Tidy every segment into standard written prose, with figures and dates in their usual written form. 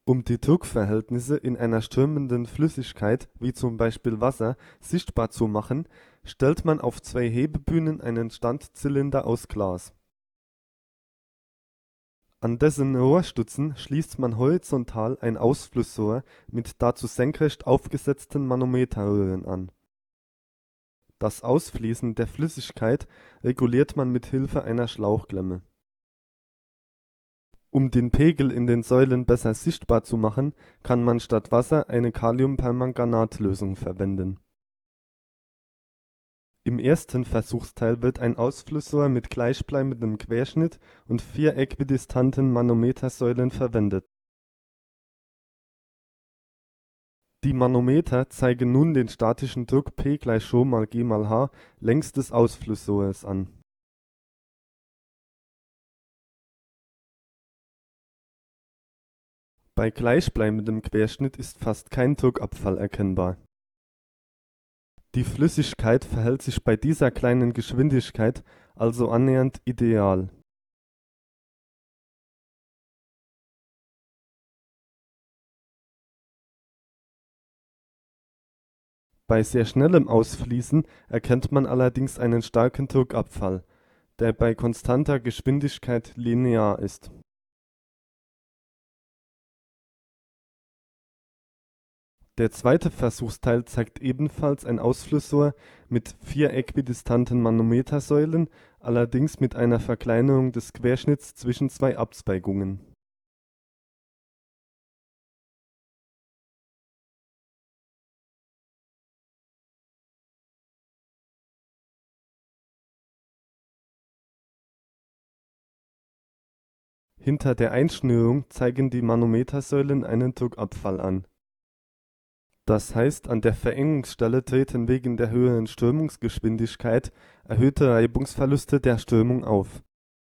Um die Druckverhältnisse in einer strömenden Flüssigkeit, wie zum Beispiel Wasser, sichtbar zu machen, stellt man auf zwei Hebebühnen einen Standzylinder aus Glas. An dessen Rohrstutzen schließt man horizontal ein Ausflussrohr mit dazu senkrecht aufgesetzten Manometerröhren an. Das Ausfließen der Flüssigkeit reguliert man mit Hilfe einer Schlauchklemme. Um den Pegel in den Säulen besser sichtbar zu machen, kann man statt Wasser eine Kaliumpermanganatlösung verwenden. Im ersten Versuchsteil wird ein Ausflussrohr mit gleichbleibendem Querschnitt und 4 äquidistanten Manometersäulen verwendet. Die Manometer zeigen nun den statischen Druck P = Ch mal G mal H längs des Ausflussrohres an. Bei gleichbleibendem Querschnitt ist fast kein Druckabfall erkennbar. Die Flüssigkeit verhält sich bei dieser kleinen Geschwindigkeit also annähernd ideal. Bei sehr schnellem Ausfließen erkennt man allerdings einen starken Druckabfall, der bei konstanter Geschwindigkeit linear ist. Der zweite Versuchsteil zeigt ebenfalls ein Ausflussrohr mit 4 äquidistanten Manometersäulen, allerdings mit einer Verkleinerung des Querschnitts zwischen zwei Abzweigungen. Hinter der Einschnürung zeigen die Manometersäulen einen Druckabfall an. Das heißt, an der Verengungsstelle treten wegen der höheren Strömungsgeschwindigkeit erhöhte Reibungsverluste der Strömung auf.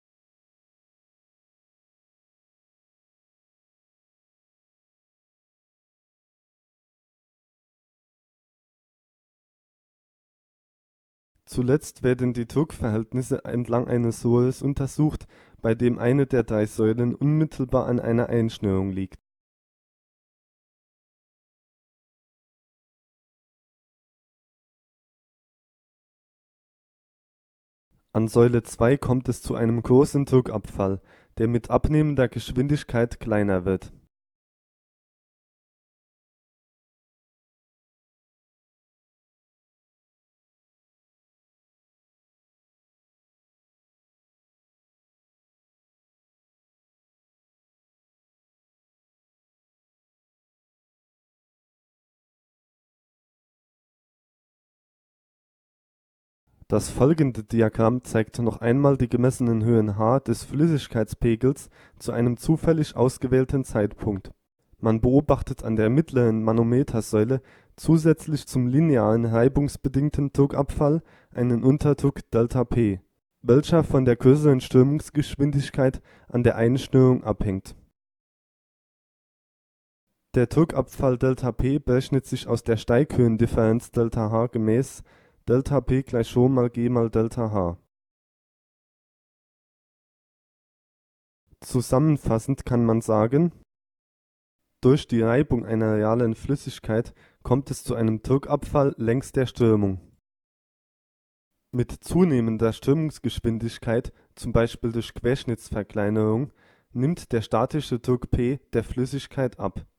Zuletzt werden die Druckverhältnisse entlang eines Rohres untersucht, bei dem eine der drei Säulen unmittelbar an einer Einschnürung liegt. An Säule 2 kommt es zu einem großen Druckabfall, der mit abnehmender Geschwindigkeit kleiner wird. Das folgende Diagramm zeigt noch einmal die gemessenen Höhen h des Flüssigkeitspegels zu einem zufällig ausgewählten Zeitpunkt. Man beobachtet an der mittleren Manometersäule zusätzlich zum linearen reibungsbedingten Druckabfall einen Unterdruck ΔP, welcher von der größeren Strömungsgeschwindigkeit an der Einschnürung abhängt. Der Druckabfall ΔP berechnet sich aus der Steighöhendifferenz ΔH gemäß ΔP = Ch mal G mal ΔH. Zusammenfassend kann man sagen: Durch die Reibung einer realen Flüssigkeit kommt es zu einem Druckabfall längs der Strömung. Mit zunehmender Strömungsgeschwindigkeit, zum Beispiel durch Querschnittsverkleinerung, nimmt der statische Druck P der Flüssigkeit ab